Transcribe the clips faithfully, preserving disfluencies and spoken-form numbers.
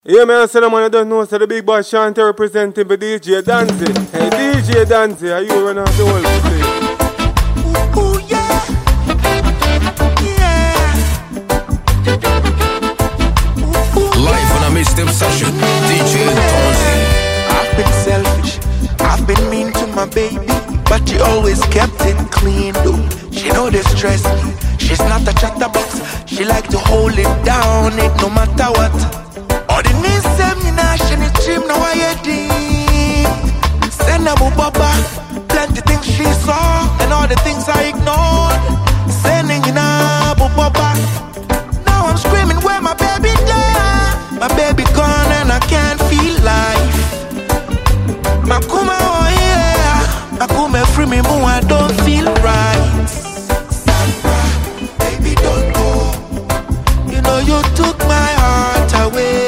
Yeah, man, I said, man, I don't know, so the big boy Shanti representing for D J Dancy. Hey, D J Dancy, are you running off the whole place? Ooh, yeah. Yeah. Ooh, live on a mixtape session, D J Dancy. I've been selfish, I've been mean to my baby, but she always kept it clean, though. She know they stress me, she's not a chatterbox. She like to hold it down, it no matter what. All the news say me now, she need stream now I hear deep. Send a baba, plenty things she saw, and all the things I ignored. Sending in a baba. Now I'm screaming where my baby there. My baby gone and I can't feel life. Makuma oh yeah, Makuma free me more, I don't feel right. Sandra, baby don't go. You know you took my heart away.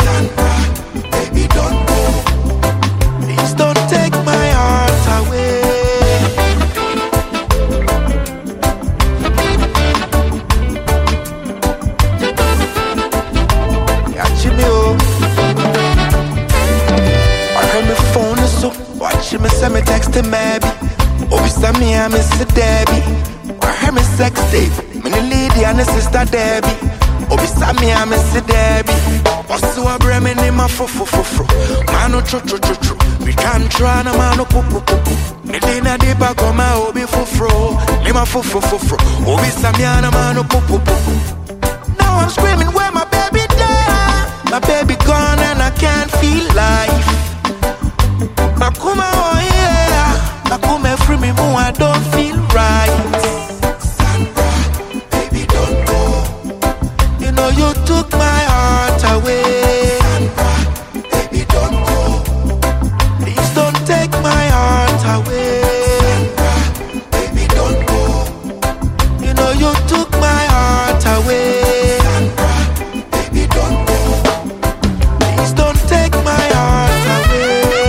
Me send me text to maybe. Oh, we send me a Miss Debbie. Or hear me sex tape. Me the lady and the sister Debbie. Oh, we send me a Miss Debbie. What's so a bremen in my fo fo fo fo. Mano tro tro tro tro. We can't try no mano poo poo poo poo. Me dina di back on my obi fo fro. Me ma fo fo fo fro. Oh, we send me a mano poo poo poo. Now I'm screaming where my baby there. My baby gone and I can't feel life. Makuma oh yeah, Makuma free me more, I don't feel right. Sandra, baby don't go. You know you took my heart away. Sandra, baby don't go. Please don't take my heart away. Sandra, baby don't go. You know you took my heart away. Sandra, baby don't go. Please don't take my heart away.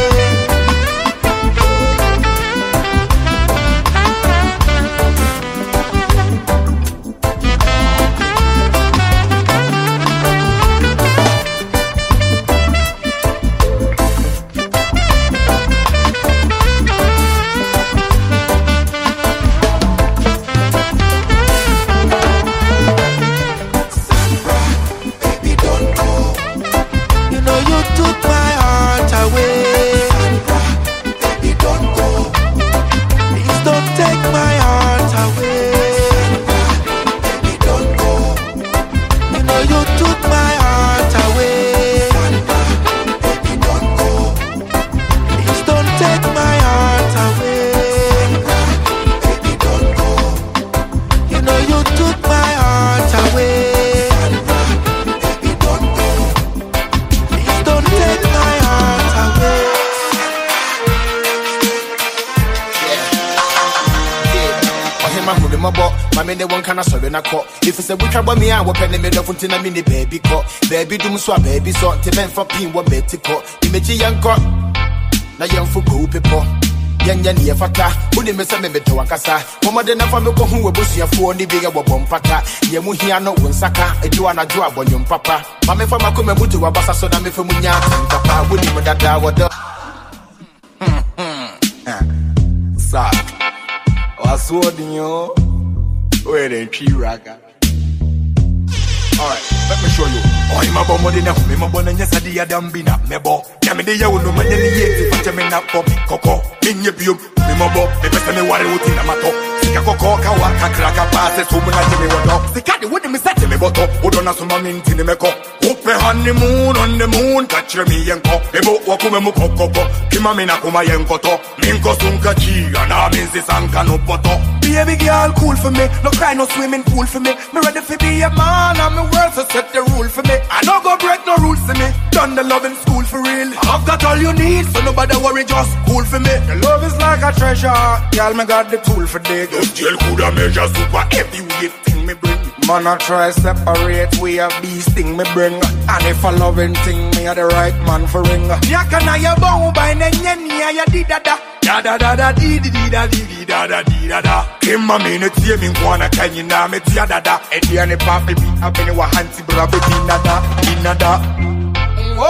If it's a week about me, I will penny me love until I mini baby cut. Baby do so baby so to men for pin what meti cut. Image young cut. Na young for go people. Young yan ye fata. Uni me say me to akasa. Mama de na fa me ko hu we busu ya fo ni bigger wo bompata. Ye mu hia no wonsaka. E do ana do abonyo papa. Mama fa makome butu wa basa so na me fa mu nya papa. Woni me dada wo do. Sa. Wasodinyo. Where the tree raga. Alright, let me show you. Oh, I'm a bomb in a home, I'm born in yesterday, I'm been up, me bo. Yammy, you know, man, any years, if I'm not for Coco, in your view, me mobo, the best of me, what I would in a mato. Sika Coco, Kawaka, Kraka, passes, who will I tell me what up. The cat wouldn't miss that to me, but who don't have some money in the Meco. Open honeymoon on the moon, catch me and cock. A boat, Wakumu Coco, Kimamina, Kumayan Koto, Minko Sunkachi, and Armin's Sankano Poto. Baby girl, cool for me. No cry, no swimming pool for me. Me ready for be a man, and my words so set the rule for me. I don't go break no rules for me. Done the love in school for real. I've got all you need, so nobody worry, just cool for me. Your love is like a treasure, girl, me got the tool for dig. The jail coulda measure super heavyweight thing me bring. Man, I try separate, we have beast thing me bring. And if a loving thing, me are the right man for ring. Yakana ya bow by nenya ya di da da. Da da da da di di di da di di da da di da da. Kimma me ne tie me nkwana kanyi na me tia da da. Edi ane papi bi abene wa hanti bra be di da da di da da.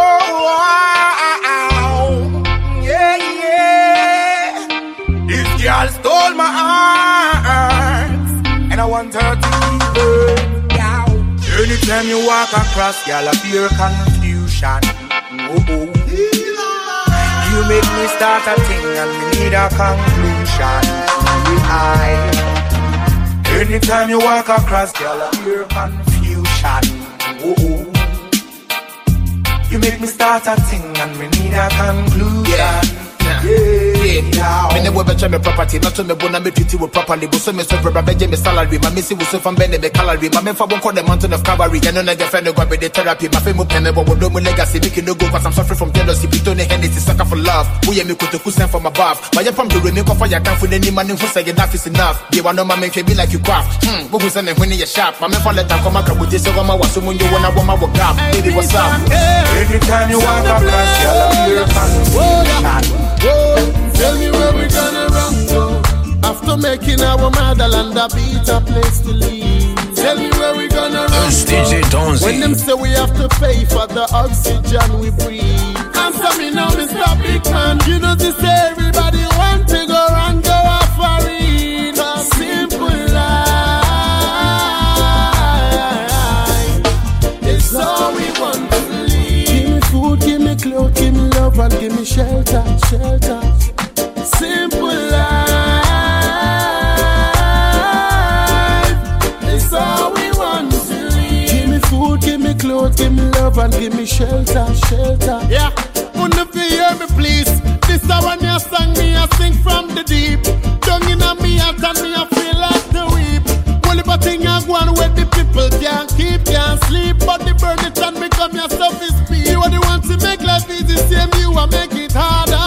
Anytime you walk across, girl, I fear confusion. Oh-oh. You make me start a thing and me need a conclusion. I. Anytime you walk across, girl, I fear confusion. Oh-oh. You make me start a thing and me need a conclusion. Yeah. Yeah, yeah. Me never betray me property, not to me bona me treat you properly. But so me so rubber me me salary, my missy was so from Benny me calorie. My men for one call the mountain of cavalry. You know nigga friend go be the therapy. My famous pen never would do my legacy. Make no go cause I'm suffering from jealousy. Pitone Hennessy sucker for love. Who you me could to send from above. My pam do me for your time for any man who say enough is enough. You want no man make be like you craft. Hmm, who send when you sharp. My men for let them come out with this over my was someone you wanna want my work up. Baby what's up? Anytime you walk across, you're tell me where we gonna run go. After making our motherland a better place to live. Tell me where we gonna run go. When them say we have to pay for the oxygen we breathe. Answer me now, Mister Big Man. You know this everybody want to go and go off a read a simple life. It's all we want to live. Give me food, give me clothes, give me love and give me shelter, shelter. Simple life. It's all we want to live. Give me food, give me clothes, give me love and give me shelter, shelter. Yeah, wanna be hear me please. This is when you sang me, I sing from the deep. Down in a me out and me I feel like the weep. Well if a thing I go on where the people can't keep, can't sleep. But the burn it and become your stuff is speed. You are the one to make life easy, same you and make it harder.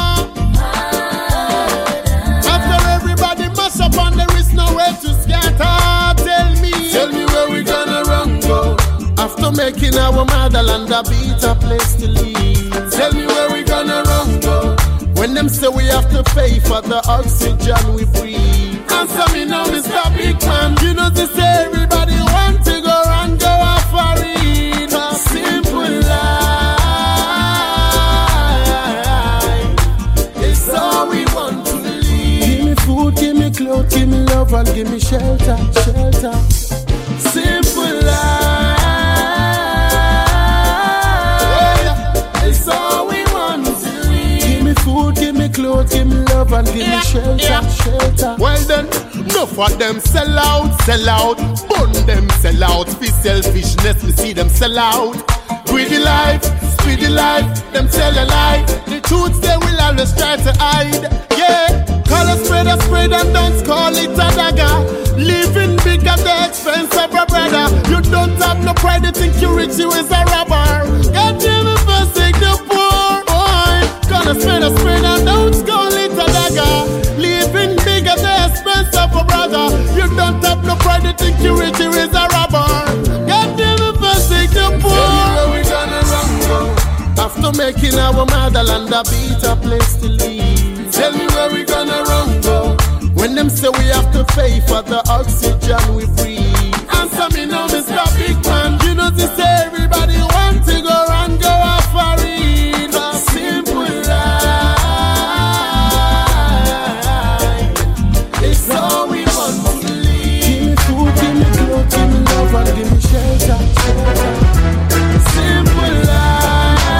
Up and there is nowhere to scatter. Tell me, tell me where we gonna run go. After making our motherland a better place to live. Tell me where we gonna run go. When them say we have to pay for the oxygen we breathe. Answer me now, Mister Big Man. You know this everybody want to go and go off a read a simple life. It's all we want to live. Give me food, give me clothes, give me love and give me shelter, shelter. Simple life. It's all we want to live. Give me food, give me clothes, give me love and give yeah, me shelter, yeah. shelter. Well then, enough of them sell out, sell out. Bun them sell out. For selfishness, we see them sell out. Greedy life, speedy life, them tell a lie. The truth they will always try to hide. Yeah. Call a spade a spade and don't call it a dagger. Living big at the expense of a brother. You don't have no pride, you think you rich, you is a robber. God damn it, forsake the poor boy. Call a spade a spade and don't call it a dagger. Living big at the expense of a brother. You don't have no pride, you think you rich, you is a robber. God damn it, forsake the poor. Tell me where we gonna run go. After making our motherland a better place to live. Tell me where we gonna run go. When them say we have to pay for the oxygen we breathe. Answer me now, Mister Big Man. You know this everybody want to go and go off a read a simple life. It's all we want to live. Give me food, give me clothes, give me love and give me shelter, shelter. Simple life.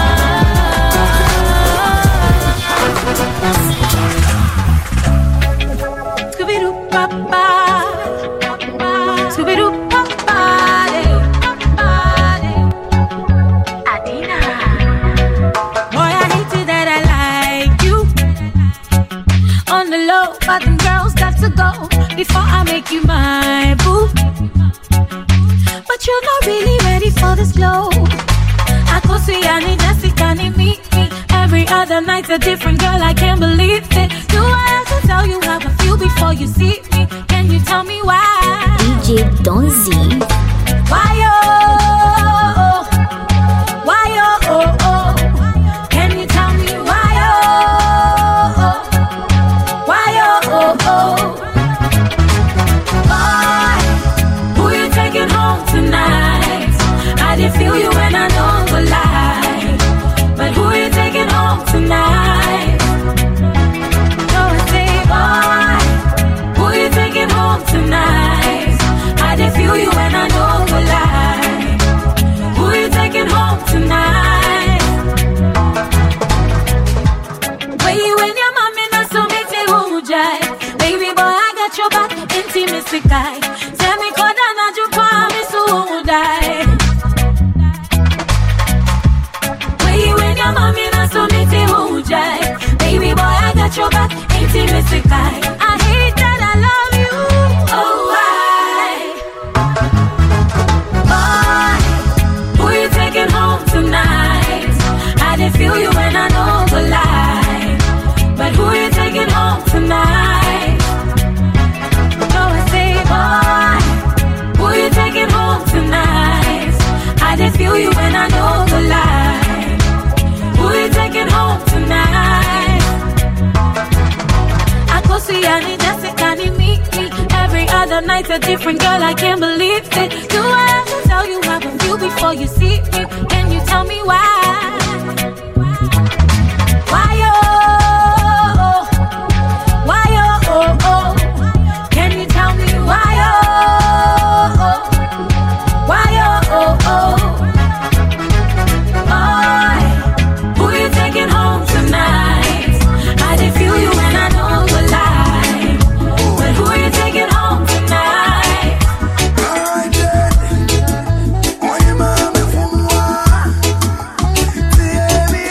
But them girls got to go before I make you my boo. But you're not really ready for this glow. I go see Annie, Jessica, and meet me every other night's a different girl. I can't believe it. Do I have to tell you how I feel before you see me? Can you tell me why? D J Donzi. Why oh, why oh, oh, oh. Can you tell me why oh, why oh, oh, oh. Why? Who you taking home tonight? I didn't feel you when I don't go lie. But who you taking home tonight? sikai. Semi koda na ju promise who die. Where you and your mommy na so me te who jai. Baby boy, I got your back, ain't it sikai. I hate that I love you. Oh why? Boy, who you taking home tonight? I didn't feel you when I know the lie. But who you taking home tonight? So I say, boy, who you taking home tonight? I didn't feel you when I know the lie. Who you taking home tonight? I go see Annie, Jessica, and meet me. Every other night's a different girl, I can't believe it. Do I have to tell you how I feel before you see me? Can you tell me why? Why oh, why oh, oh, oh. Can you tell me why oh, oh. Why oh, oh, oh. Boy, who you taking home tonight? I didn't feel you when I know the lie. But who you taking home tonight? Alright then, oh yeah, mama, for moi, baby,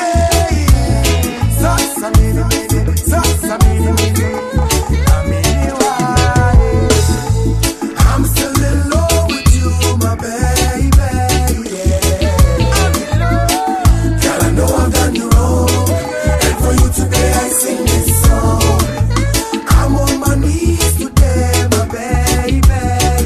Sasa mini mini, sasa mini mini, amini why? I'm still in love with you, my baby, yeah. Girl, I know I've done you wrong, and for you today I sing this song. I'm on my knees today, my baby,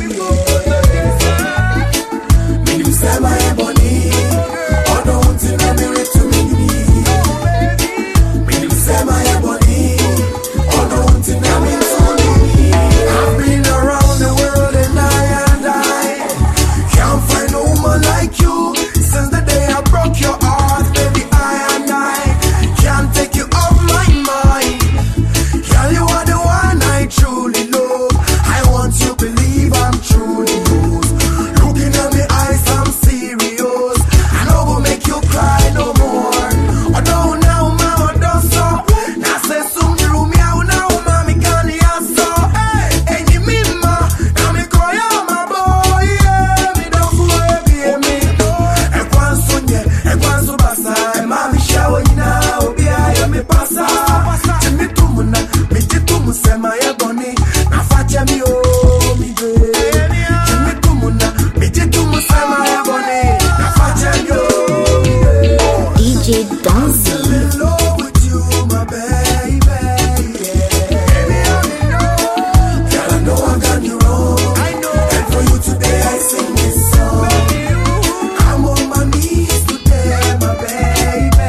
yeah. Mini msema ebony, ono untina mire to mini. Mini msema ebony, ono untina mire to mini. I've been around the world and I and I can't find no woman like you. Since the day I broke your heart, baby, I and I can't take you off my mind. Girl, you are the one I truly love. I want you to believe I'm truly yours. Looking at me eyes, I'm serious. I know go make you cry no more. Oh no, now mama don't stop. Now say some room ya now, mommy can ya so. Hey, any mima, now me cry out my boy. Yeah, me don't go baby me. E kwanso nye, e kwanso basa. E mami shawo now, be I me pasa. Jimmy tumuna, me jitumu sema ya boni. Na fache mi o mi be. Jimmy tumuna, me jitumu sema ya boni. Na fache mi o mi be. D J Dancy. In love with you, my baby, yeah. Baby, I'm in love. Girl, I know I've done you wrong. I know. And for you today, I sing this song. I'm on my knees today, my baby,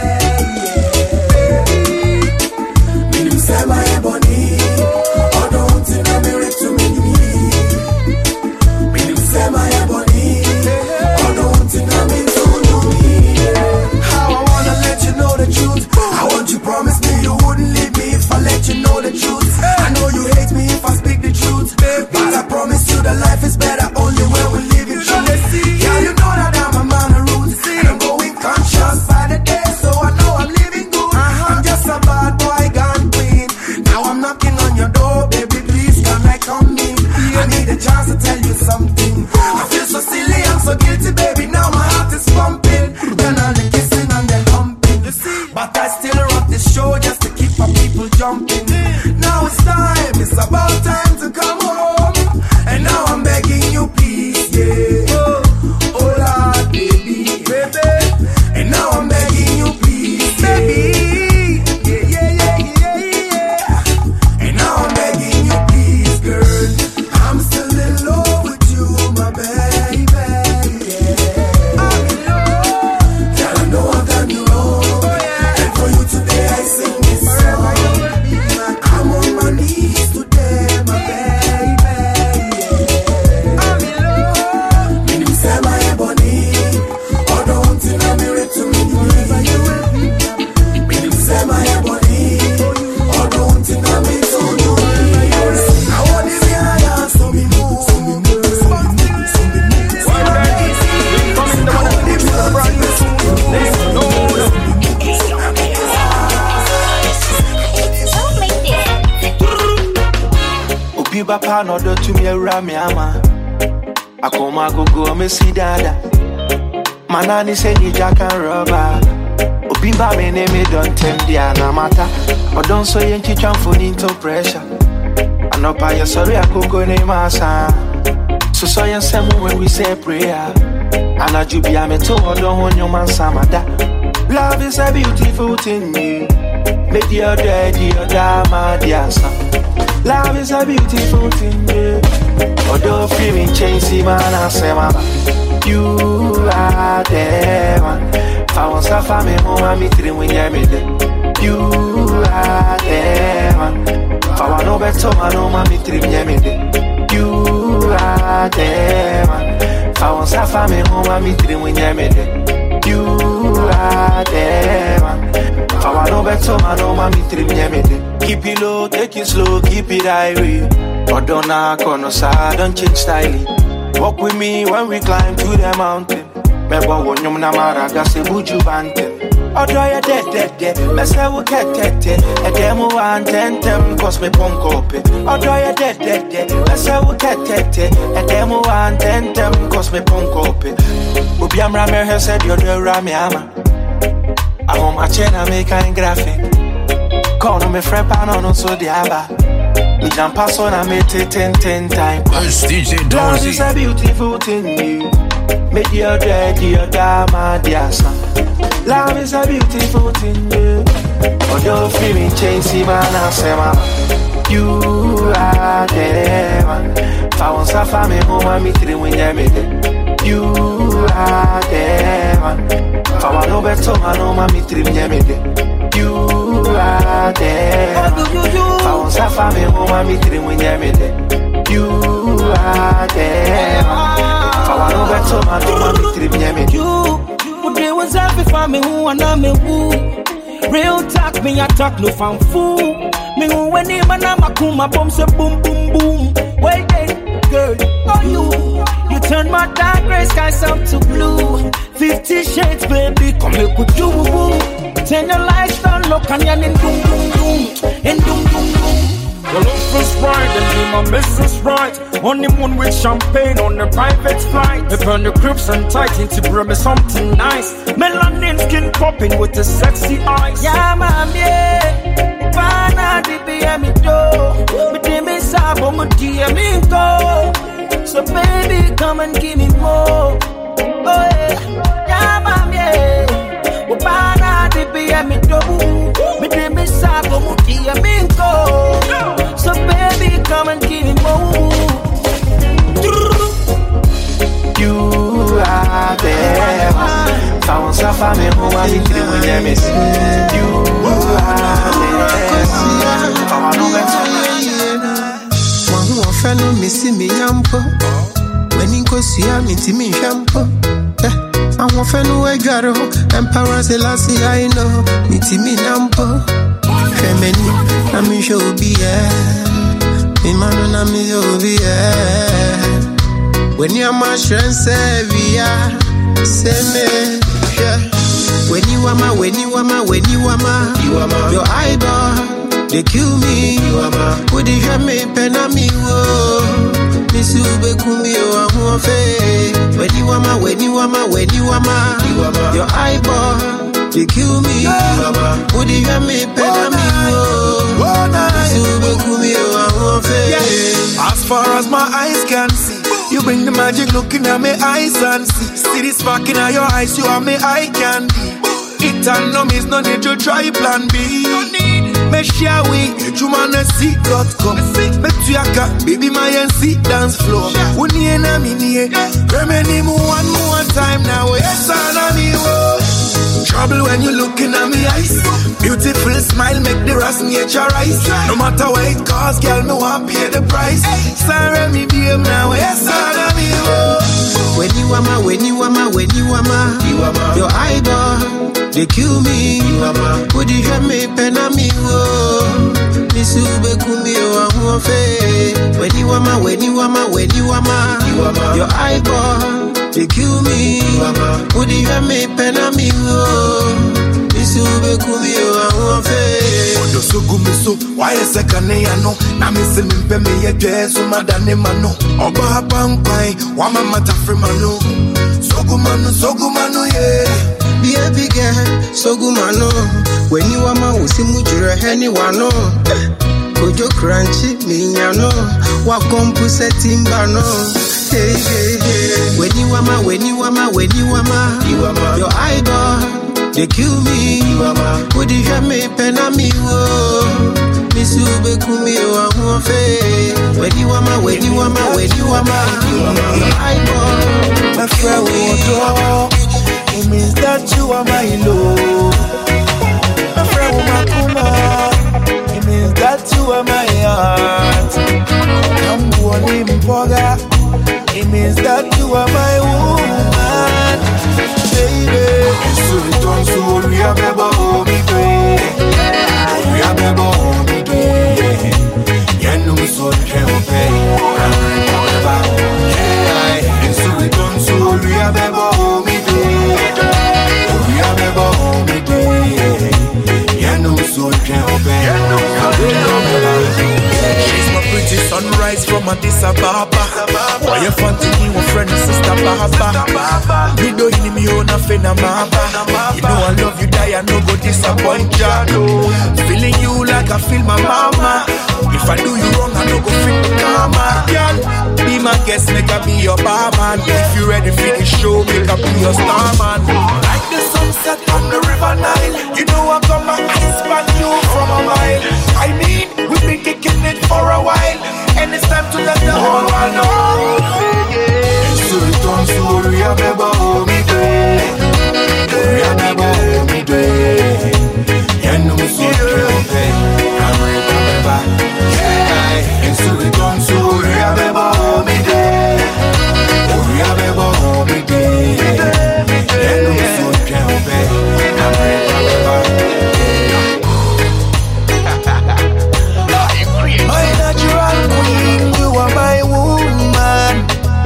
yeah. Mini msema ebony, ono untina mire to mini. Mini msema ebony, ono untina mire to mini. How I wanna let you know the truth. I want you promise me you wouldn't leave me if I let you know the truth. I know you hate me if I speak the truth, but I promise you that life is better only when we live in truth. Yeah, you know that I'm a man of roots, and I'm going conscious by the day, so I know I'm living good. I'm just a bad boy gone clean. Now I'm knocking on your door, baby, please come like on me. I need a chance to tell you something. I feel so silly, I'm so guilty, baby. Now my heart is pumping. Then all the kissing and the humping. But I still rock the show just to keep my people jumping. Now it's time, it's about time to come home. And now I'm begging you, please, yeah. Oh, oh Lord, baby, baby. And now I'm begging you, please, baby. Yeah, yeah, yeah, yeah, yeah. And now I'm begging you, please, girl. I'm still in love with you, my baby, yeah. I'm in love. Girl, I know I've done you wrong. And for you today, I sing this song. I'm on my knees today, bapa no do to me rami ama. Akoma go go me see dada. Manani say ni jaka rubber. Obi ba me ne me don't tend dia na mata. O don't so yen chi for into pressure. Anopa ya sorry I go go ne masa. So so yen semu when we say prayer. Anaju bi ame to odon ho nyoma samada. Love is a beautiful thing me. Make your daddy your dama diasa. Love is a beautiful thing me. Odo feeling change man I say mama. You are the one. If I want to find me, mama, me three when you me there. You are the one. If I want no better, man, no mommy three when you me there. You are the one. If I want to find me, mama, me three when you me there. You are the one. If I want no better, man, no mommy three when you me there. Keep it low, take it slow, keep it high. But don't knock on no side, don't change style. Walk with me when we climb to the mountain. Meba wonyum na maraga se buju bante. Odo ya dead dead dead. Me say we ketete. E demo one ten ten cause me punk up. Odo ya dead dead dead. Me say we ketete. E demo one ten ten cause me punk up. Obi amra me he said you do rami ama. I home a chena make kind graphic. Call no me friend pan no so diaba. Me jump pass on a me ten ten time. It's D J Donzi. Love is a beautiful thing. Make your daddy your dama diasa. Love is a beautiful thing. Although feeling change, see man I say mama. You are the one. If I want to find me, mama me three when you me there. You are the one. If I want no better, man, mama me three when you me there. You are the one. If I want to find me, mama me three when you me there. You are the one. If I want no better, man, mama me three when you me there. You, what they was happy for me, who and I me who. Real talk, me attack no fan fool. Me who when him and I'm a kuma bomb say boom boom boom. Wait then, girl, oh you, you turn my dark gray skies up to blue. Fifty shades, baby, come make with you. Turn your lights down, look and you're in doom doom doom, in doom doom doom. The love is right and me my missus right. Honeymoon with champagne on a private flight. Me burn the crips and tight into bring me something nice. Melanin skin popping with the sexy eyes. Yeah, ma'am, yeah. Bana di be me do. Me di me sabo me di me go. So baby, come and give me more. Oh yeah, yeah, ma'am, yeah. Bana di be me do. Me di me sabo me di me go. So baby, come and give me more. You are there. Found some family who are in the way they miss. You are there. Found no better. One who fellow missing me yampo. When he goes to yam into me shampoo. I want fellow a garo. Emperor Selassie, I know. Miti me nampo. Femini, I'm in show be yeah. Imano, I'm in show be yeah. When you're my strength, Sevilla, say me, yeah. When you are my, when you are my, when you are my, you are my, your eyeball, they kill me, you are my, would you have me pen on me, whoa, Miss Ube Kumi, or one face. When you are my, when you are my, when you are my, you are my, your eyeball, they kill me, you are my, would you have me pen on me, whoa, Miss Ube Kumi, or one face. As far as my eyes can see, you bring the magic looking at my eyes and see. See this spark in your eyes, you are my eye candy. It and no means no need to try plan B. Me share we, you wanna see dot com. Me tuyaka, baby my N C dance floor. Uni ena mini, remedy me one more time now. Yes, I know. Trouble when you looking at me eyes. Beautiful smile make the rest nature rise. No matter what it costs, girl, me want pay the price. Sorry me babe now, yes I know. When you are my, when you are my, when you are my, you are my, your eyeball, they kill me. You are my, would you have me pen on me? Whoa, Miss Ube Kumi, or one face. When you are my, when you are my, when you are my, you are my, your eyeball, they kill me. You are my, would you have me pen on me? Whoa, Miss Ube Kumi, or one face. so good me so. Why a second I know? Na me se me pe me ye dress so madane mano. Oba bankwai, wa mama ta free mano. So good mano, so good mano yeah. Be a big girl, so good mano. When you are my usi mujira anyone no. Kojo crunchy me no. Wa kompu setimba no. Hey hey hey. When you are my, when you are my, when you are my, you are my. Your idol, they kill me. You are my. Would you have me penami wo? Misu be kumi wa huafe. When you are my, when you are my, when you are my, you are my. Your idol, my friend, it means that you are my love. My friend, my kuma. It means that you are my heart. I'm going in Poga. It means that you are my woman, baby. So it on so we are beba oh me baby. We are beba oh me baby. Yeah, no so can't pay. Yeah, so it on so we are beba oh me baby. We are beba oh me baby. Yeah, no so can't pay. She's my pretty sunrise from Addis Ababa. Why you fancy me with friend and sister Baba? Me do in me own a fena mama. You know I love you, die I no go disappoint ya. Feeling you like I feel my mama. If I do you wrong, I no go feel the karma. Girl, be my guest, make I be your barman. If you ready for the show, make I be your starman. Like the sunset on the river Nile. You know I come back and span you from a mile. I mean, we've been kicking it for a while, and it's time to let the whole world know. So it on so we are beba oh me day. We are beba oh me day. Yeah, no so can't pay. I'm ready beba. Yeah, and so it on so we are beba oh me day. We are beba oh me day. Yeah, no so can't pay. I'm ready beba. My natural queen, you are my woman.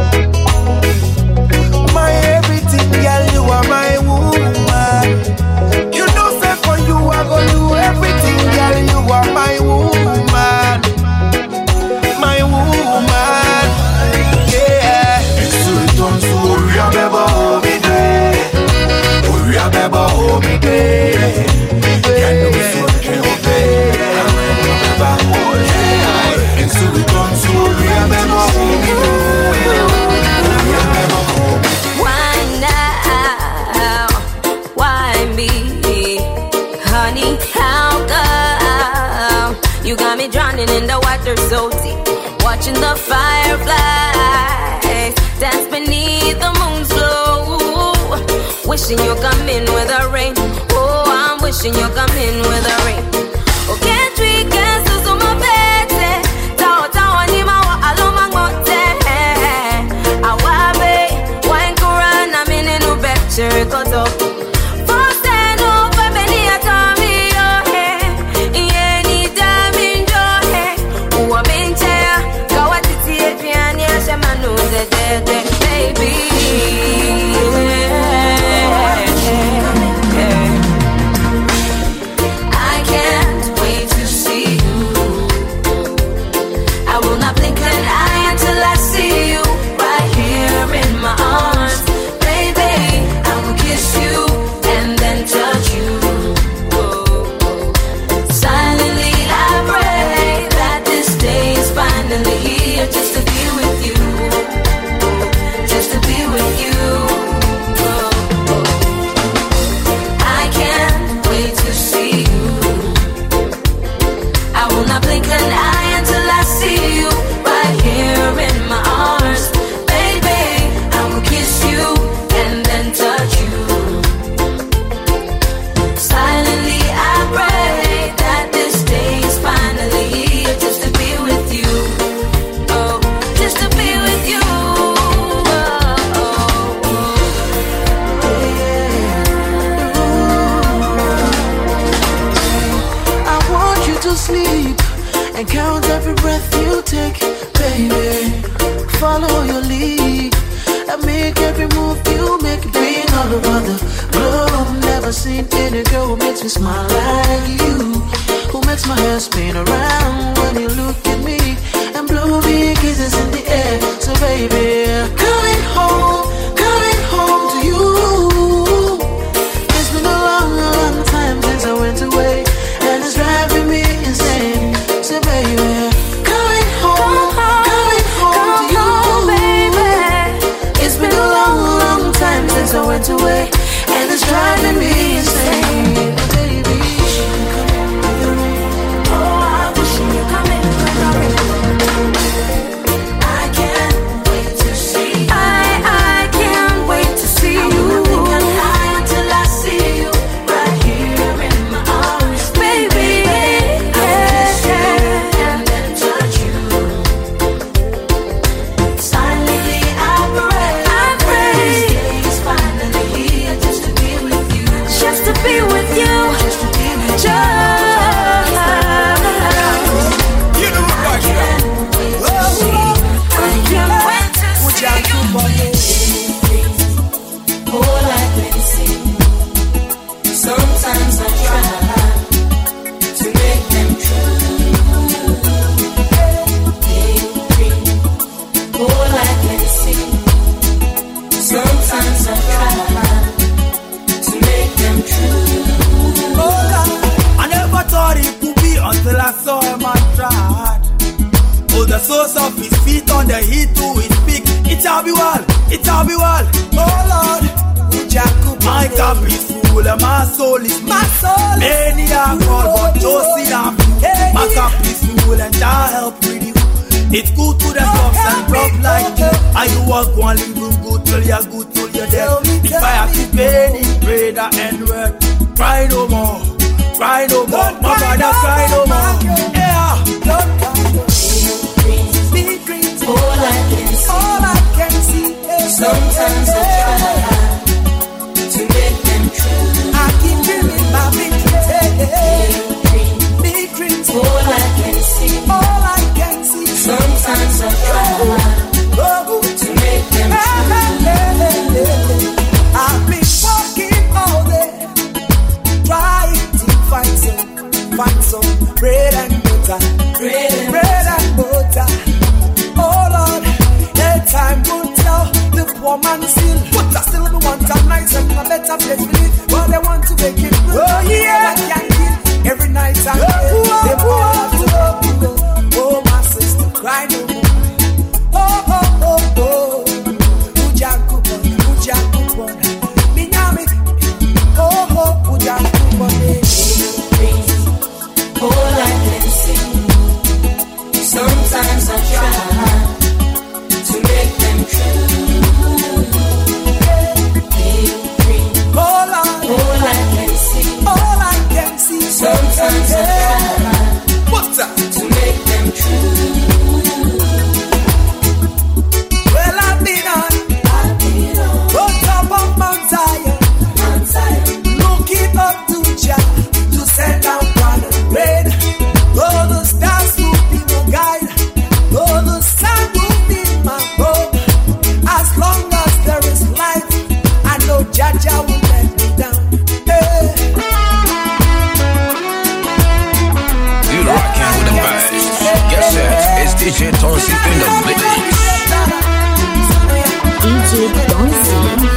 My everything, girl, you are my woman. You know, say for you, I go do everything, girl, you are my woman. My woman, yeah. It's so it on so we are beba oh me day. We are beba oh me day. Yeah, no so can't obey. I'm ready beba. And so we come to remember why now? Why me? Honey, how come? You got me drowning in the water so deep, watching the fireflies dance beneath the moon's glow. Wishing you'll come in with a rain. Oh, I'm wishing you'll come in with a rain. Oh, can't we get to my bed? Ricoto. Baby, I can't wait to see you. I will not blink an eye until I see you right here in my arms. Kiss you and then touch you. Whoa. Silently I pray that this day is finally here, just to be with you, just to be with you. Whoa. I can't wait to see you. I will not blink an eye until I see you right here in my arms. Baby, I will kiss you and then touch you. Silently I pray that this day is finally here, just to be with you. Oh, just to be with you. Oh, oh, oh. I want you to sleep and count every breath you take, baby. Follow your lead and make every move you make. Bring all over the globe. Never seen any girl who makes me smile like you. who makes my hair spin around when you look at me and blow me kisses in the air. So baby, coming home, coming home to you. It's been a long, long time since I went away, and it's driving me insane. So baby, coming home, coming home to you, baby. It's been a long, long time since I went away, and it's driving me insane. Baby, oh, I wish you come in. I can't wait to see you. I, I can't wait to see you. I will high until I see you right here in my arms, baby. I will kiss you and then touch you. Silently I pray, I pray this day is finally here, just to be with you, just to be with you, just to be with you. You know what I can't wait to see you. I can't wait to see you. All I can see. Sometimes I try to make them true. All I can see. Sometimes I try to make them true. Oh Lord, I never thought it could be until I saw a man tried. Oh, the source of his feet on the heat to his peak. It shall be well, it shall be well. Oh Lord, my cup is full and my soul is my soul. Many are called but chosen are few. My cup is full and I help with you. It's good to the tops and rough like you. And you walk one little good till you're good till you're dead. If I have to pain in prayer and word, cry no more, cry no more. My brother, cry no more. Yeah, don't cry. Be green, all I can see. all I can see. Sometimes I try to make them true. I keep dreaming my victory. Big dreams, all I can see. all I can see. Sometimes I try Oh, to make them true. I've been walking all day, trying to find some, find some bread and butter, Bread and bread and butter. Oh Lord, the time will tell the poor man still, but I still don't want a nice and a better place to live. But they want to make it good. Oh yeah, I can't kill every night and day. They want to go, oh my sister, cry no more. Oh oh oh oh, ujakupon, ujakupon, minyami. Oh oh, ujakupon. All I can see. Sometimes I try to make them true. Oh Lord, All I can see. all I can see. Sometimes I try What's up? to make them true. Well, I've been on, I've been on on top of Mount Zion, one side. looking up to Jah to send down one and rain. Oh, the stars will be my guide. Oh, the sun will be my hope. As long as there is life, I know Jah Jah will let me down. Hey. You rockin' with the vibes. Yes, sir. It's D J Tonsi in the mix. D J Tonsi.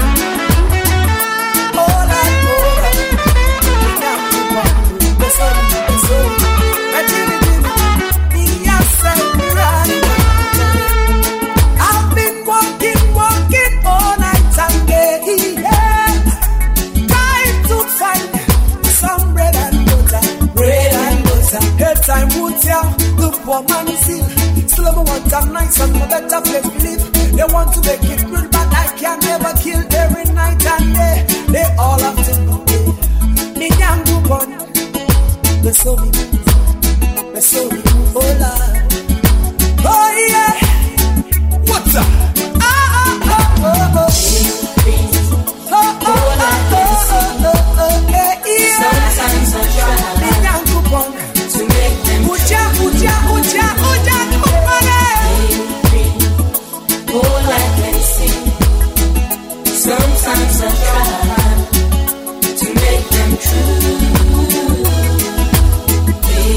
I've been walking, walking all night and day, yeah. Trying to find some bread and butter, bread and butter. Head time would tell the poor man still. Still I want a nice and a better place to live. They want to make it good, but I can never kill every night and day. They all have to know me young woman. They saw me, they saw me, oh Lord. Oh yeah, what's up? Ah ah ah oh oh. Oh oh oh oh oh oh yeah yeah. Sometimes I try Me young woman. to make them Uja uja uja uja kumane. all I can see. Sometimes I try to make them true.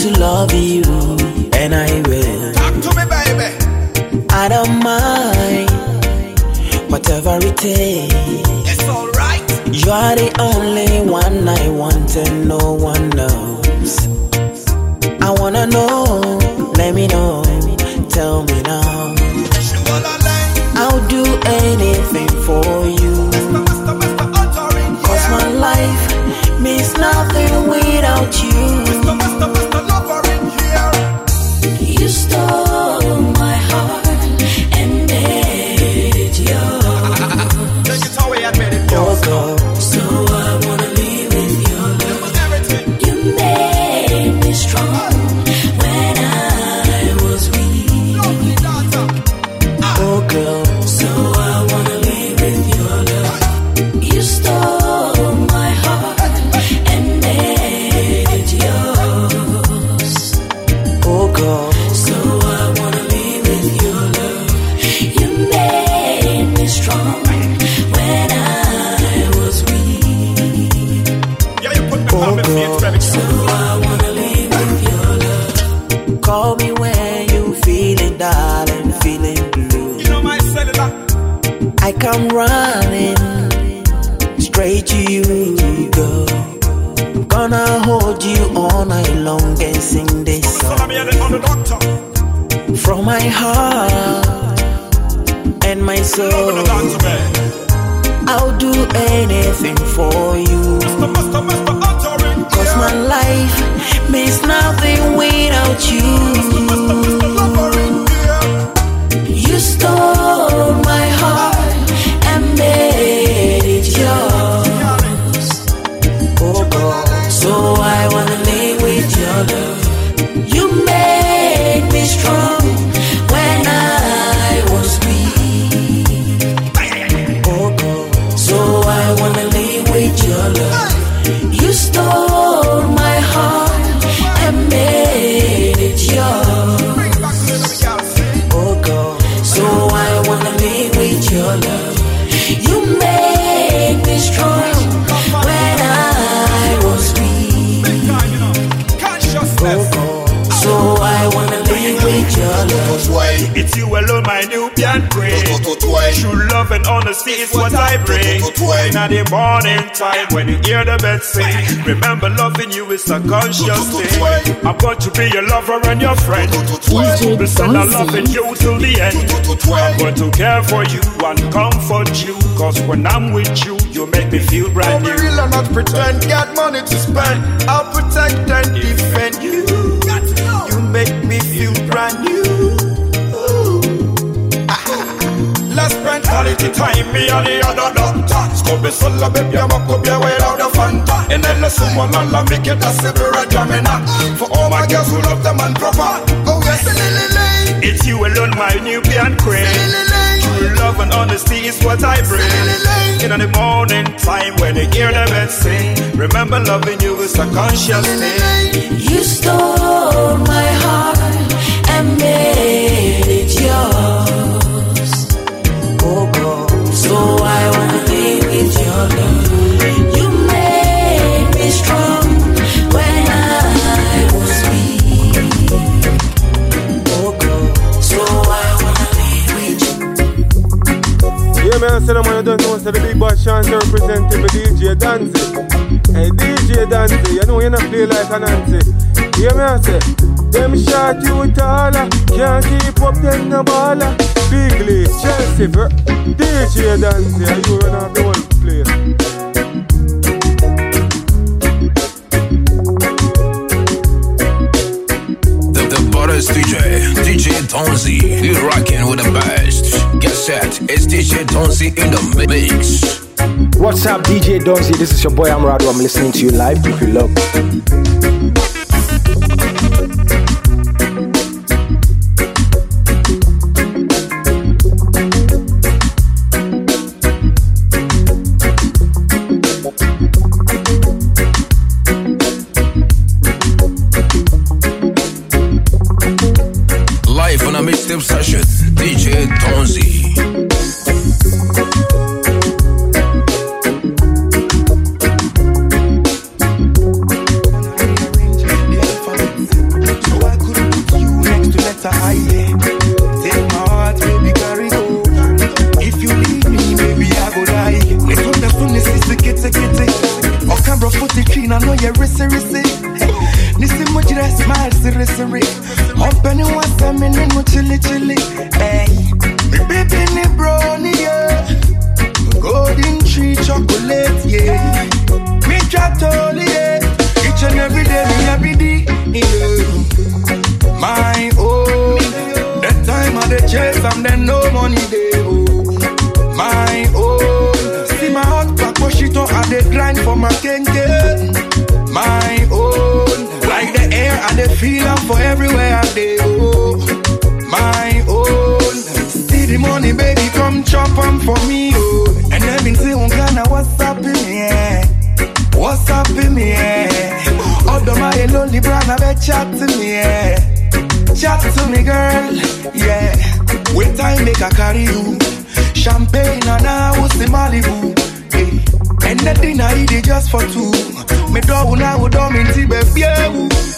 to love you, and I will. Talk to me, baby. I don't mind whatever it takes. It's alright. You are the only one I want and no one knows. I wanna know, let me know, tell me now. I'll do anything for you. Cause my life means nothing without you. You stole my heart and made it yours. Oh God, so I wanna be with your love. You made me strong when I was weak. Oh girl, so I wanna be with your love. You stole my heart and made it yours. Oh girl, so I wanna be with your love. You made me strong when I was weak. Oh girl, so I wanna be with your love. Call me when you feeling darling, feeling blue. You know my cellular. I come running straight to you, girl. I'm gonna hold you all night long and sing this song from my heart and my soul. I'll do anything for you. Cause my life means nothing without you. You stole my heart and made it yours. Oh God, so I wanna live with your love. You made me strong when I was weak. Oh God, so I wanna live with your love. You stole my heart and made it yours. Oh God, so I wanna live with your love. You made me strong when I was weak. Oh God, so I wanna live with your love. It's you alone, my Nubian queen. True love and honesty is what I bring. In the morning time when you hear the birds sing, remember loving you is a conscious thing. I'm going to be your lover and your friend. We'll spend our loving you till the end. I'm going to care for you and comfort you. Cause when I'm with you, you make me feel brand new. I'll be real and not pretend. Got money to spend. I'll protect and defend you. You make me feel brand new. Let's spend quality time, me and the other doctor. Scooby solo, baby, I'm up, up your way out of Fanta. And then the someone all I make it a silver jamina. For all my girls who love them and proper. Oh yes, it's you alone, my Nubian queen. True love and honesty is what I bring. In the morning time when you hear the birds sing, remember loving you is a conscious thing. You stole my heart and made it yours. Oh God, so I wanna be with your love. You made me strong when I was weak. Oh God, so I wanna be with you. Yeah, man, I said I'm gonna don't know, so the big boy Shanti representing the D J Danzy. Hey, D J Danzy, you know you not play like a Nancy. Yeah, man, I say, them shot you taller, can't keep up, them no baller. Bigly, Chelsea, D J Danzy, and you run off the whole place. The, the baddest D J, D J Tonzi, you rocking with the best. Get set, it's D J Tonzi in the mix. What's up, D J Donzi? This is your boy Amrado. I'm listening to you live. If you love. Live on a mixtape session, D J Tonzi. siri siri. Open you want some in no chili chili. Hey, me baby ni brownie yeah. Golden tree chocolate yeah. Me chatoli yeah. Each and every day me happy day yeah. My own. That time I dey chase and then no money dey oh. My own. See my hot back push it on I dey grind for my kenke. My own. Like the air I dey feel am for everywhere I dey oh. My own. See the money baby come chop am for me oh. And then been say Ghana what's up in here? What's up in here? Although my lonely brother be chat to me yeah. Chat to me girl yeah. Wait time make I carry you. Champagne and I was the Malibu hey. And the dinner I eat it just for two. Me do now would do me baby yeah.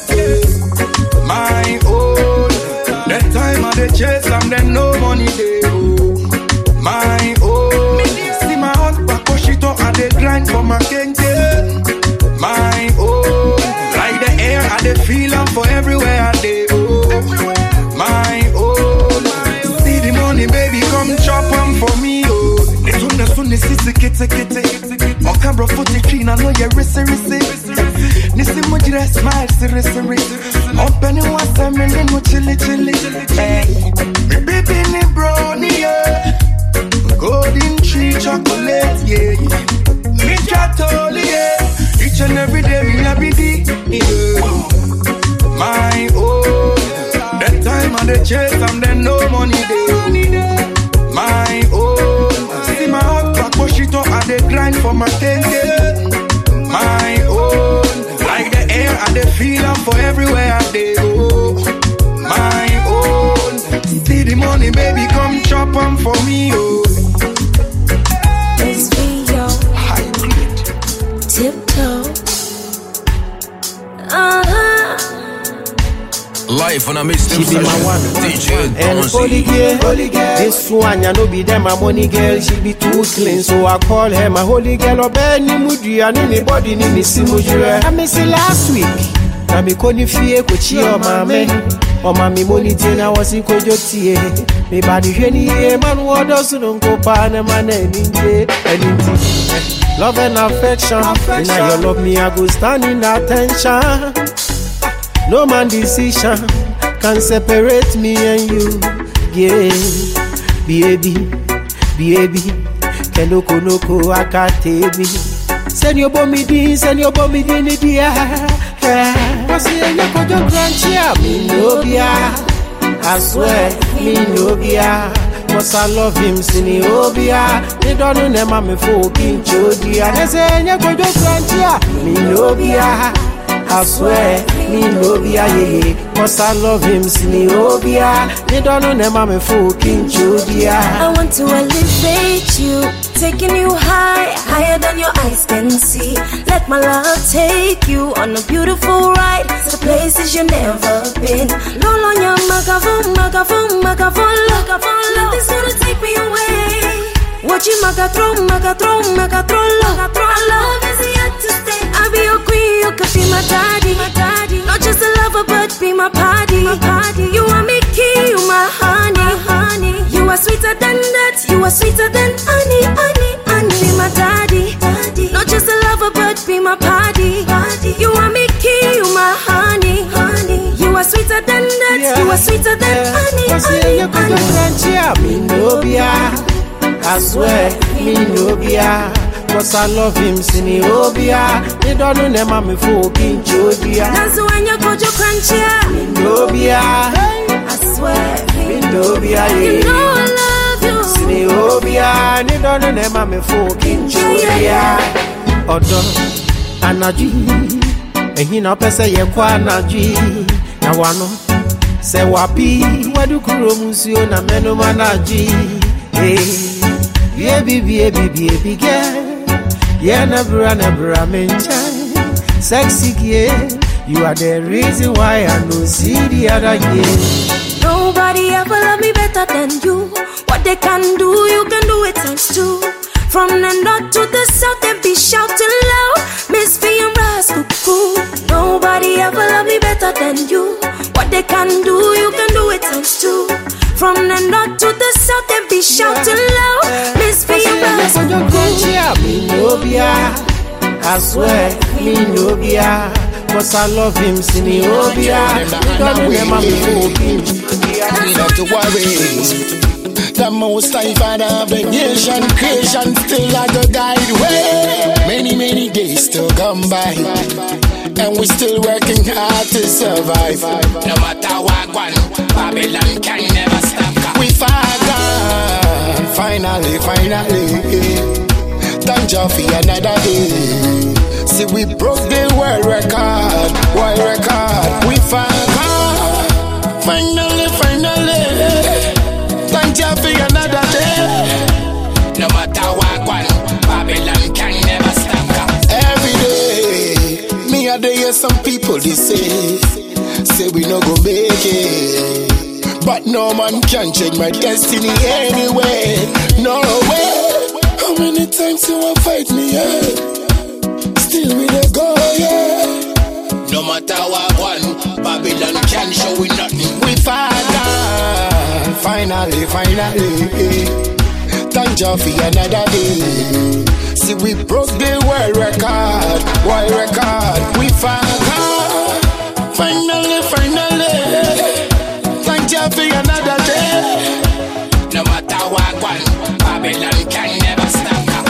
My own. That time I dey chase and then no money dey oh. My own. See my hot back push it on I dey grind for my kenke. My own. Like the air I dey feel am for everywhere I dey oh. My own. See the money baby come chop am for me oh. The tune the sun is sissy kitty kitty. Oh camera footy clean I know you rissy rissy. Nisi mujire smile siri siri. Open you want some in no chili chili. Hey, me baby ni brownie yeah. Golden tree chocolate yeah. Me chatoli yeah. Each and every day me happy day yeah. My own. That time I dey chase and then no money dey. My own. See my hot back push it on I dey grind for my kenke. My own. Like the air I dey feel am for everywhere I dey oh. My own. See the money baby come chop am for me oh. It's me yo. High grade. Tiptoe. Uh-huh. Life on a mixtape She be my one, D J and holy girl, holy girl. This one ya no be them my money girl. She be too clean, so I call her my holy girl. Obey mudi and anybody ni me si mujure. I miss it last week. Na me koni fie kochi o mame. O mami money tina wasi kojo tie. Me body hweni ye man wodo sunun ko pa na man eninje eninti. Love and affection. affection. Now you love me, I go stand in attention. No man decision can separate me and you. Yeah, baby, baby. Kenoko noko akatebi. Send your bomb din, send your bomb din in the air. Cause you ain't got your grandchild. Me no bia, I swear, me no bia. Cause I love him, sini obia. They don't know them, I'm a fucking chodia. They say you got your grandchild. Me no bia. I swear, me no be a ye. Cause I love him, sini obia. You don't know them, I'm a fucking chodia. I want to elevate you, taking you high, higher than your eyes can see. Let my love take you on a beautiful ride to places you've never been. Roll on your magaphone, magaphone, magaphone, magaphone. Nothing's gonna take me away. Watch you magatron, magatron, magatron, magatron. Love is yet to stay. I'll be your queen, you could be my daddy, my daddy. Not just a lover, but be my party, my party. You are me key, you my honey, honey. You are sweeter than that, you are sweeter than honey, honey, honey. My daddy, daddy. Not just a lover, but be my party, party. You are me key, you my honey, honey. You are sweeter than that, yeah, you are sweeter than yeah. honey, honey, honey. Me no bia, I swear, me no bia. Cause I love him, sini obia. They don't know them, I'm a fucking chodia. That's when you go to crunchy. Me no bia, I swear, me no bia. You know I love you. Sini obia. They don't know them, I'm a fucking chodia. Odo, anaji. Ehi na pese ye kwa anaji. Na wano, se wapi. Wadu kuro musio na meno manaji. Hey, baby, baby, baby girl. Yeah, never, never, I'm in time. Sexy girl, you are the reason why I don't see the other girl. Nobody ever love me better than you. What they can do, you can do it times two. From the north to the south, they be shouting loud. Miss V and Rascal Cool. Nobody ever loved me better than you. What they can do, you can do it times two. From the north to the south, they be shouting loud. Miss V and Rascal Cool. I swear, me no bia, cause I love him, see me no bia. Don't remember me hoping. Me not to worry. The most I find of the nation, creation still like a guide way. Many, many days to come by, and we still working hard to survive. No matter what one, Babylon can never stop. We fight on, finally, finally. Thank you for another day. See, we broke the world record, world record. We fight on, finally, finally. Thank you for another day. No matter what one, Babylon can never stop. Every day, me a day hear some people they say, say we no go make it. But no man can change my destiny anyway. No way. How many times you will fight me, yeah? Still we dey go, yeah. No matter what one, Babylon can show we nothing. We fight on, finally, finally. Thank you for another day. See, we broke the world record, world record. We fight on, finally, finally. Thank you for another day. No matter what one, Babylon can never stop.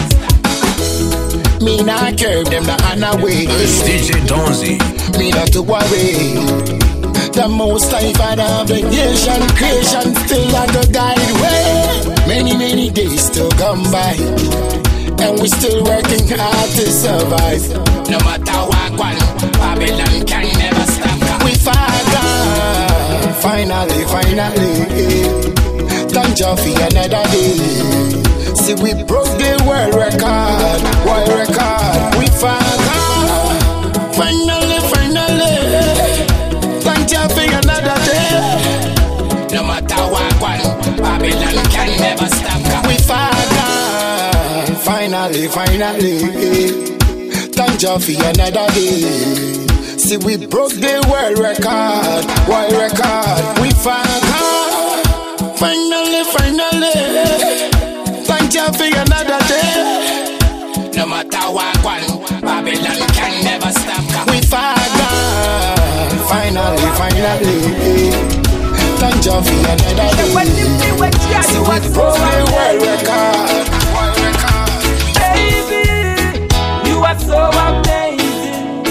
Me not curb them, not on a way. It's D J Donzi. Me not to worry. The most I find of the nation, creation still like a guide way. Many, many days to come by, and we still working hard to survive. No matter what one, Babylon can never stop. We fight on, finally, finally. Thank you for another day. See, we broke the world record, world record. We fight on, finally, finally. Thank you for another day. No matter what one, Babylon can never stop. We fight on, finally, finally. Thank you for another day. See, we broke the world record, world record. We fight on, finally, finally. Thank you for another day. No matter what one, Babylon can never stop. We fight on, finally, finally. Thank you for another day. See, we broke the world record, world record. Baby, you are so amazing.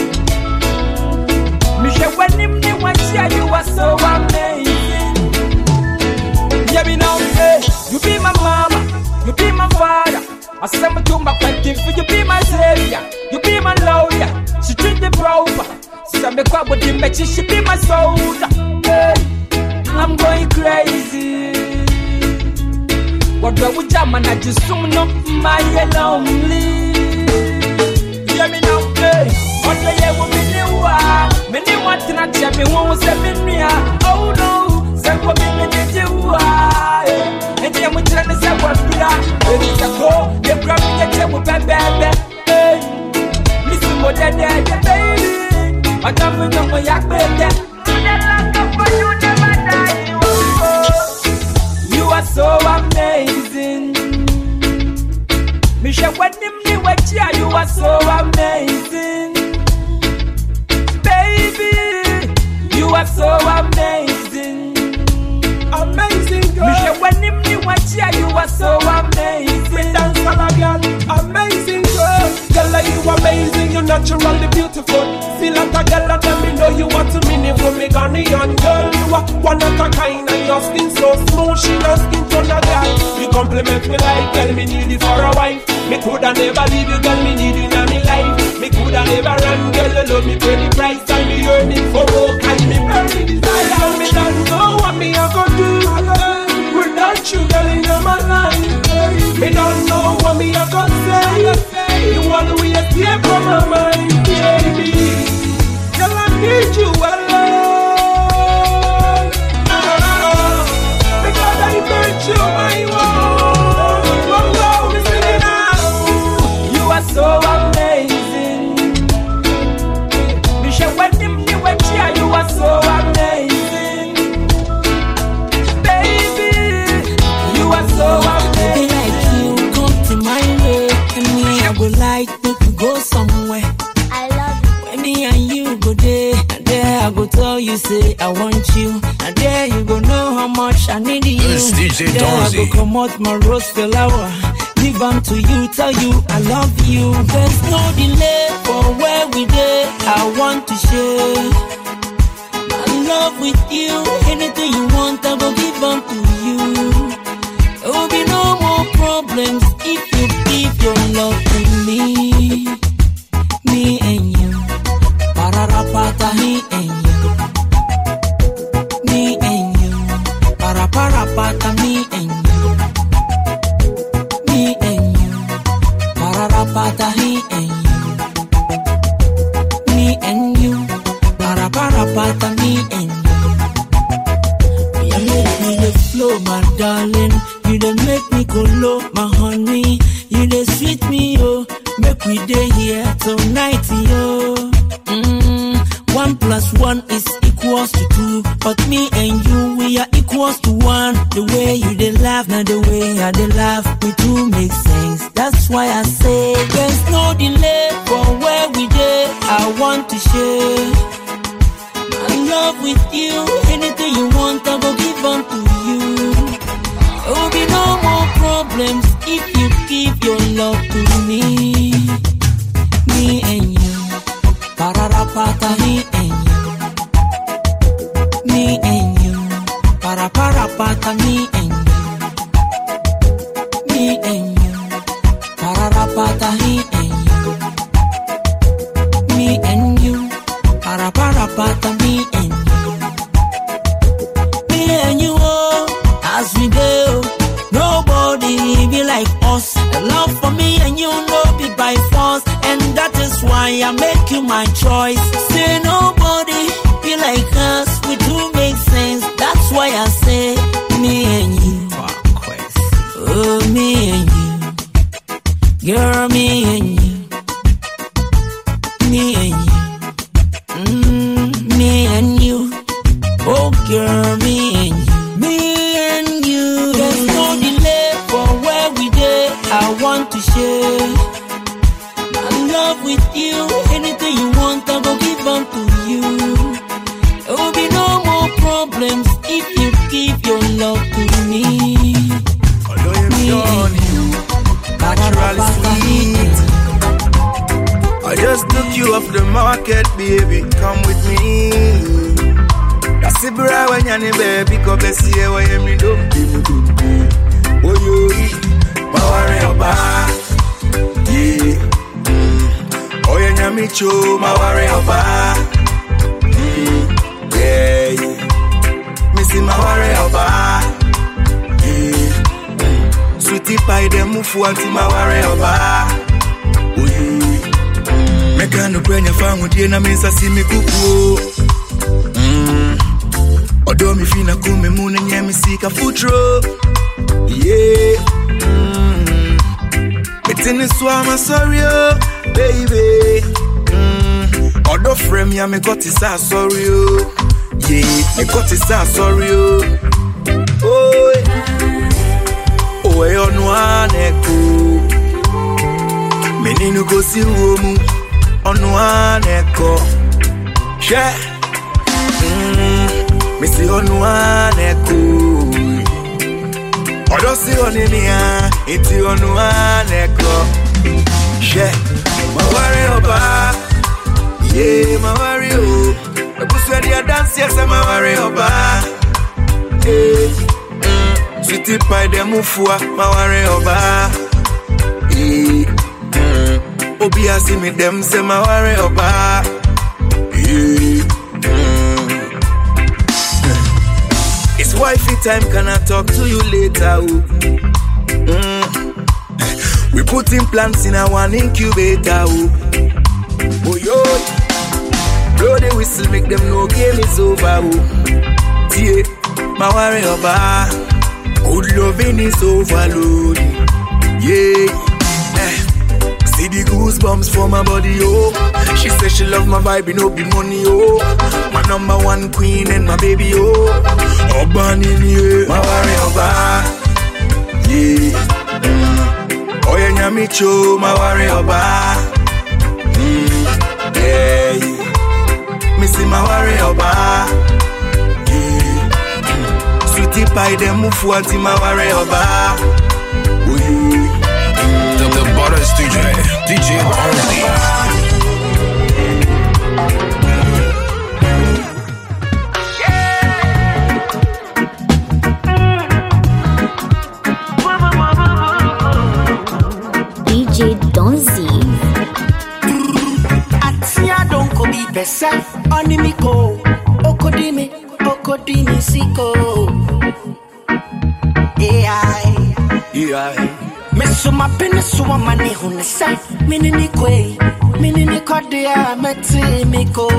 Michelle, when you are so amazing. Yeah, me now, hey, you be my mama. You be my father. I send me to my fighting for you be my savior. You be my lawyer. She treat me proper. Send me quite with the match. She be my soldier. Hey, I'm going crazy. What do we jam and I just soon know my lonely. Hear me now, hey. What do you want me to do? Me want to not tell me won't say me near. Oh no, say what me need to do. And then we try to say what's good. It's a go, they grab me and tell me, baby, baby. Listen more than that, baby. I can't know my yak, baby. You are so amazing. Michelle, when you were here, you are so amazing. Baby, you are so amazing. Amazing girl. Michelle, when you were here, you are so amazing. We dance for a girl, amazing girl. Girl, like you amazing, you're naturally beautiful. Feel like a girl, and tell me know you want to mean it from me, Ghanaian girl. You are one of a kind, and your skin so smooth, she no skin tone a girl. You compliment me like, girl, me need you for a wife. Me coulda never leave you, girl, me need you in my life. Me coulda never run, girl, you love me pretty price, and me earn it for work, and me very desire. Me don't know what me a go do without you, girl, in my life. Me don't know what me a go say. You want to escape from my mind, baby. Girl, I need you alone. Because I burnt you, my own. Whoa, whoa, me singing out. I want you. And there you go know how much I need you. It's D J There I go Donzi. come out my rose flower. Give on to you, tell you I love you. There's no delay for where we dey. I want to share. I'm in love with you. Anything you want, I will give on to you. There will be no more problems if you give your love to me. Me and you. Pararapata, me and you. Me and you. Paraparapata, me and you. Me and you. Pararapata, me and you. Me and you. Paraparapata, me and you. You make me the flow, my darling. You don't make me go low, my honey. You dey sweet me, oh. Make we day here tonight, yo. Mm, one plus one is equals to two. But me and you, we are equals to one. The way you dey laugh, now the way I dey laugh, we two make sense. That's why I say there's no delay from where we dey. I want to share. I'm in love with you. Anything you want, I will give on to you. There will be no more problems if you give your love to me. Me and you. Pararapata, me and you. Me and you. Paraparapata, me and you. Me and you. Pararapata, me and you. Me and you. Paraparapata, me and you. Me and you, oh, as we do. Nobody be like us. The love for me and you know be by force. And that is why I make you my choice. Say nobody be like us. We do make sense. That's why I say me and you. Oh, me and you. Girl, me and you. Me and you. Mm, me and you. Oh, girl, me and you. Me and you. There's no delay for where we dey. I want to share. I'm in love with you. Anything you want, I will give on to you. There will be no more problems if you give your love to me. Me and you. Naturally sweet. I just took you off the market, baby. Come with me. That's it, bro. When you're baby, come let's see why you me don't be me don't be. Oh you, my worry about, yeah. Mm. Oh you know me cho, my worry about, mm. Yeah, yeah. Me see my worry about, yeah. Mm. Sweetie pie dem move for anti my worry about, oh yeah. Mm. Me can't bring your family with you, na me say see me kuku. Odo mi fina kume mune nye mi sika futuro. Yeah. Mm. Betini swama sorry oh, baby. Mm. Odo frame ya me got isa sorry oh. Yeah, me got isa sorry oh. Oh. Oh e onu aneko. Meninu go si womu. Onu aneko. Yeah. Mm. Missy Onuane cool. Odo si onimia, iti Onuane ko. Yeah, my worry oba. Yeah, my worry oh. The pussy ready a dance, yes, my worry oba. Yeah, mm. Sweetie pie de mufua, my worry oba. Yeah, mm. Obi asi me dem say my worry oba. Yeah. It's wifey time, can I talk to you later? Mm. We putting plants in a one incubator. Oh yo, blow the whistle, make them know game is over. Yeah, my worry about good loving is overload. Yeah, eh. See the goosebumps for my body, oh. She said she love my vibe, no be money, oh. My number one queen and my baby, oh. Oh, born in you, my worry over. Yeah. Mm. Oh, yeah, nyami cho, my worry over. Mm. Yeah, yeah. Me see my worry over. Pretty pie them move for my worry over. The, the Butters D J, D J Tonzi. D J Tonzi. Atia don't go be besa. Onimiko. Okodimi. Okodimi siko. Yeah. Yeah. Meso mapene so amani hunesa. Minini kwe. Minini kodia. Meti miko.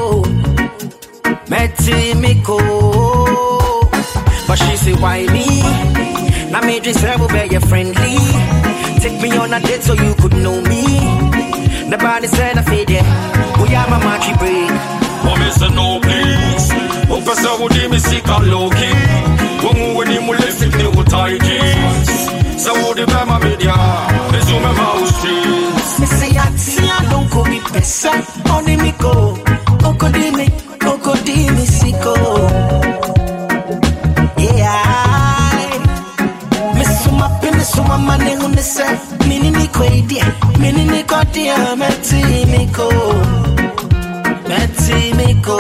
Meti miko. But she say why me? Now me just have be your friendly. Take me on a date so you could know me. The body said I fade it. We are my matchy break. Mom is a no please. Officer would be sick and low key. One when you molested me with tight jeans. So would the mama media. Let's do my mouse streets. Me say I see I don't go be pesa. Only me go. Oko di me. Oko di me siko. Yeah. Me so my pen so my money on the set. Mini me kwedi. Mini me kodia. Meti me ko. Meti me ko.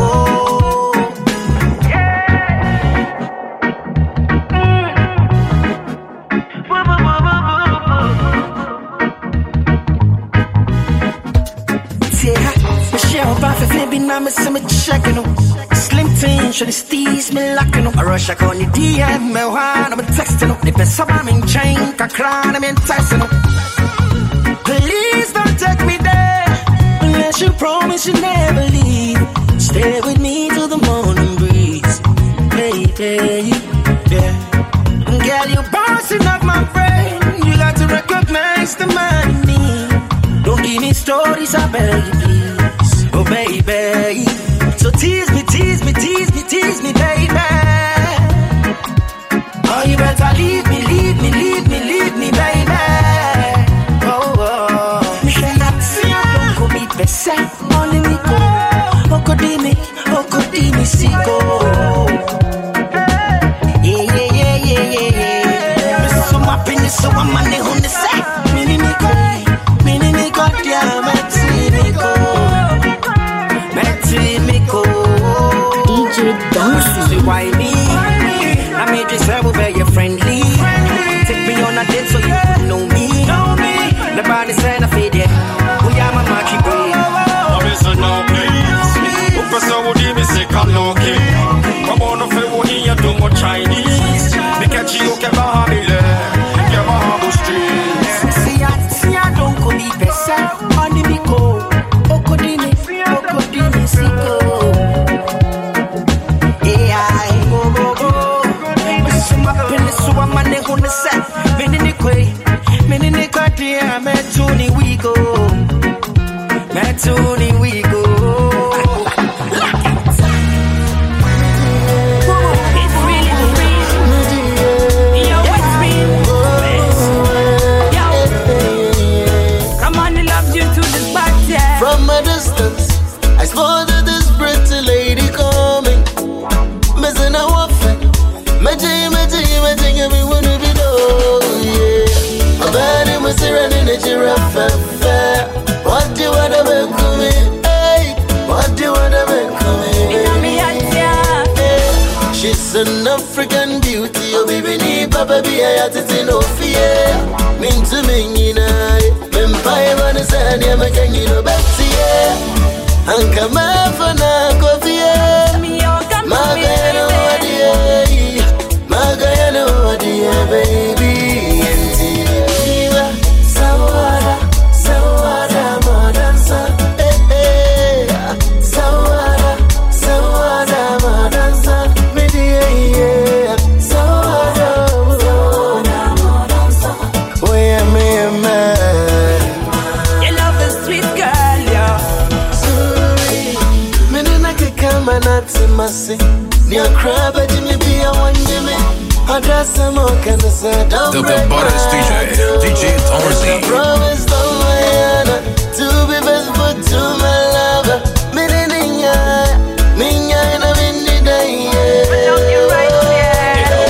I'm a semi checking them. Slim teen, should steez me locking them. I rush, I call you D M, me one, I'm texting them. They best I'm in chain, I cry, I'm in texting them. Please don't take me there, unless you promise you never leave. Stay with me till the morning breeze, baby, yeah. Girl, you bouncing up my brain. You got to recognize the man in me. Don't give me stories, I beg you, please. Oh baby, so tease me, tease me, tease me, tease me, baby. Oh, you better leave me, leave me, leave me, leave me, baby. Oh, oh. Me say I see I don't go be besa. Only me go. Oko di me, oko di me siko. Yeah, yeah, yeah, yeah, yeah, yeah. Me so my penis, so I'm money on the set. Mini me go, mini me go, yeah, me see me go. D J Tonzi. Why me? I made yourself very friendly. Take me on a date so you could know me. The body said I fade it. We are my matchy boy. I'm a no please. Professor would give me sick and low key. I'm on a fair one here, do more Chinese. Because you can have it. Give a humble streets. See, I see, I don't go be best. Only me go. Okodini, Okodini, Siko. So I'm a nigga on the set. Many Nikkei, many Nikkei, Matuni we go. Matuni we go. It's really real. Yo, it's real. Yo, come on, he loves you to this party. From a distance, I spotted this pretty lady coming. Missing a waffle. Magic, magic, magic, everyone will be know, yeah. A body must run in a giraffe. What do you want to make me? Hey, what do you want to make me? She's an African beauty, oh baby, ni papa be a yatiti no fear. Mean to me, you know, Empire man is a near making you know, Betsy, yeah. And come out for now, coffee, yeah. My bed, oh, dear. Magayano, dear baby, and Tiva, Sawada, Sawada, Madansa, eh, eh, Sawada, Sawada, Madansa, Media, yeah, Sawada, Sawada, Madansa, where me a man. Your love is sweet, girl, yeah. Sorry, Menaka come and not in my sin. Near crab, but Jimmy be a one Jimmy. I got some more kind of sad. The, the Butters D J, D J Tonzi. I promised on my honor to be best foot to my lover. Mininya, Minya, and I'm in the day.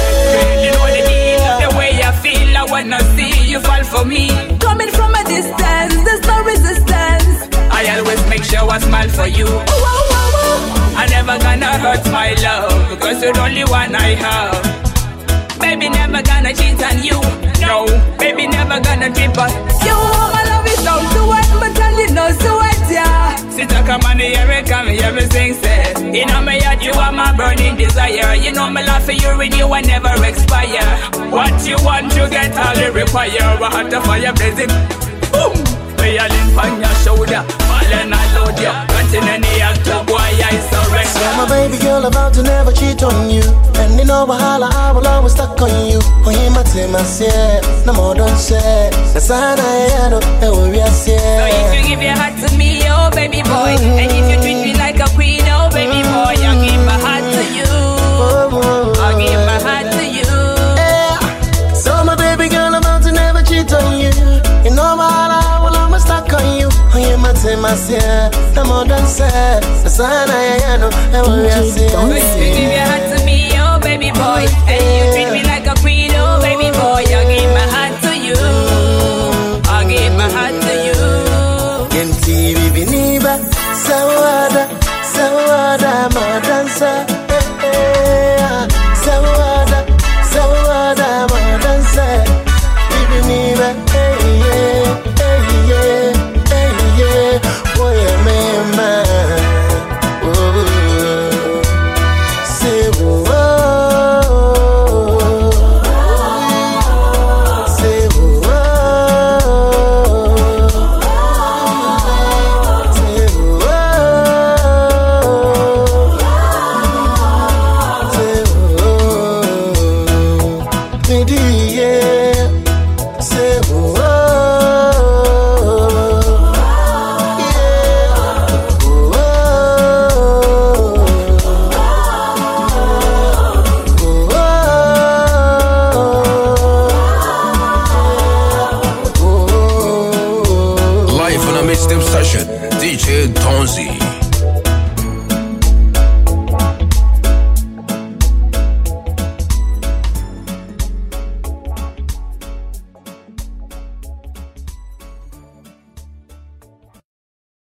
I smile for you. I never gonna hurt my love, because you're the only one I have. Baby, never gonna cheat on you. No, baby, never gonna trip on you. My love is down to what, but tell you no sweat, yeah. Sit a come on the air, come here, me sing, say. You know me yet, you are my burning desire. You know me love for you, and you will never expire. What you want, you get all you require. We have the fire blazing, boom. We are in on your shoulder, falling I load you. Running any actor, boy, I surrender. So my baby girl about to never cheat on you. And you know wahala, I will always stuck on you. Oh, he might say my say, no more don't say. The sign I had, and we are say. So if you give your heart to me, oh baby boy, and if you treat me like a queen, oh baby boy, I'll give my heart to you. I'll give my heart to you. Yeah. So my baby girl about to never cheat on you. You know wahala, I will always stuck on you. Oh, you might say my say, no more don't say. The sign I had, and we are say. So if you give your heart to me, oh baby boy, and you treat me like a queen, oh baby boy, I'll give my heart to you. I'll give my heart to you. Genti bibiniba, sawada, sawada, ma dansa. Sawada, sawada, ma dansa. Bibiniba, hey yeah, hey yeah, hey yeah. Boy, I'm a man. Say whoa. D J Tonzi.